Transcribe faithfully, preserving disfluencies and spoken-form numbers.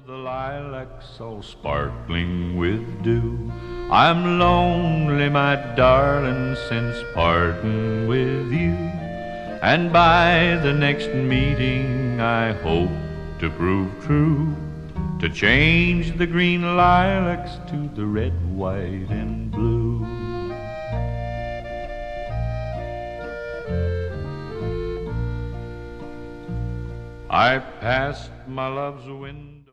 the lilacs all sparkling with dew. I'm lonely, my darling, since parting with you. And by the next meeting I hope to prove true, to change the green lilacs to the red, white, and blue. I passed my love's window.